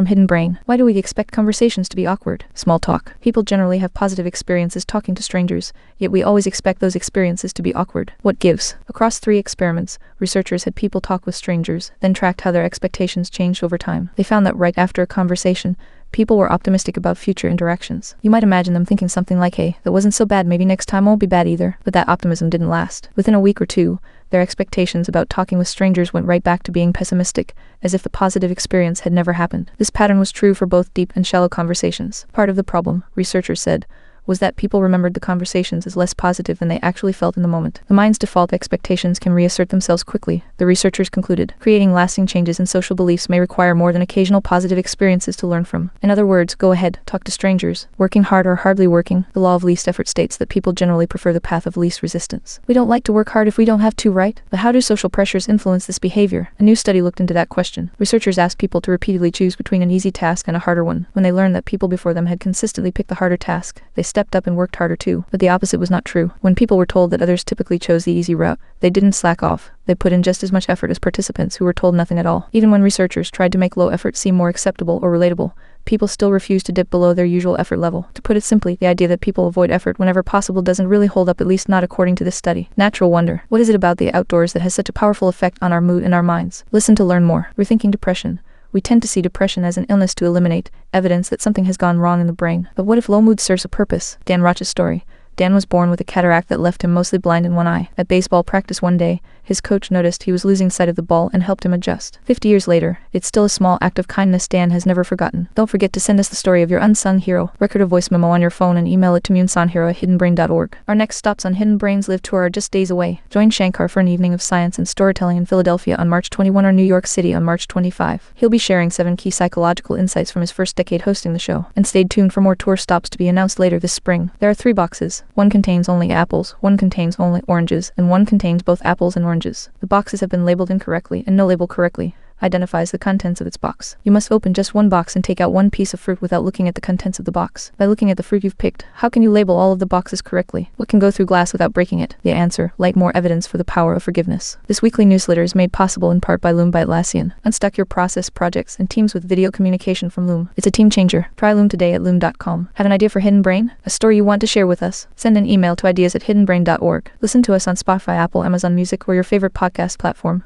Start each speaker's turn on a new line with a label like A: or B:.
A: from Hidden Brain. Why do we expect conversations to be awkward? Small talk. People generally have positive experiences talking to strangers, yet we always expect those experiences to be awkward. What gives? Across 3 experiments, researchers had people talk with strangers, then tracked how their expectations changed over time. They found that right after a conversation, people were optimistic about future interactions. You might imagine them thinking something like, hey, that wasn't so bad, maybe next time won't be bad either. But that optimism didn't last. Within a week or two, their expectations about talking with strangers went right back to being pessimistic, as if the positive experience had never happened. This pattern was true for both deep and shallow conversations. Part of the problem, researchers said, was that people remembered the conversations as less positive than they actually felt in the moment. The mind's default expectations can reassert themselves quickly, the researchers concluded. Creating lasting changes in social beliefs may require more than occasional positive experiences to learn from. In other words, go ahead, talk to strangers. Working hard or hardly working, the law of least effort states that people generally prefer the path of least resistance. We don't like to work hard if we don't have to, right? But how do social pressures influence this behavior? A new study looked into that question. Researchers asked people to repeatedly choose between an easy task and a harder one. When they learned that people before them had consistently picked the harder task, they stepped up and worked harder too. But the opposite was not true. When people were told that others typically chose the easy route, they didn't slack off. They put in just as much effort as participants who were told nothing at all. Even when researchers tried to make low effort seem more acceptable or relatable, people still refused to dip below their usual effort level. To put it simply, the idea that people avoid effort whenever possible doesn't really hold up, at least not according to this study. Natural wonder. What is it about the outdoors that has such a powerful effect on our mood and our minds? Listen to learn more. Rethinking depression. We tend to see depression as an illness to eliminate, evidence that something has gone wrong in the brain. But what if low mood serves a purpose? Dan Roch's story. Dan was born with a cataract that left him mostly blind in one eye. At baseball practice one day, his coach noticed he was losing sight of the ball and helped him adjust. 50 years later, it's still a small act of kindness Dan has never forgotten. Don't forget to send us the story of your unsung hero. Record a voice memo on your phone and email it to munsonhero@hiddenbrain.org. Our next stops on Hidden Brains Live tour are just days away. Join Shankar for an evening of science and storytelling in Philadelphia on March 21 or New York City on March 25. He'll be sharing 7 key psychological insights from his first decade hosting the show. And stay tuned for more tour stops to be announced later this spring. There are 3 boxes. One contains only apples, one contains only oranges, and one contains both apples and oranges. The boxes have been labeled incorrectly, and no label correctly identifies the contents of its box. You must open just one box and take out one piece of fruit without looking at the contents of the box. By looking at the fruit you've picked, how can you label all of the boxes correctly? What can go through glass without breaking it? The answer: light more evidence for the power of forgiveness. This weekly newsletter is made possible in part by Loom by Atlassian. Unstuck your process, projects, and teams with video communication from Loom. It's a team changer. Try Loom today at loom.com. Have an idea for Hidden Brain? A story you want to share with us? Send an email to ideas@hiddenbrain.org. Listen to us on Spotify, Apple, Amazon Music, or your favorite podcast platform.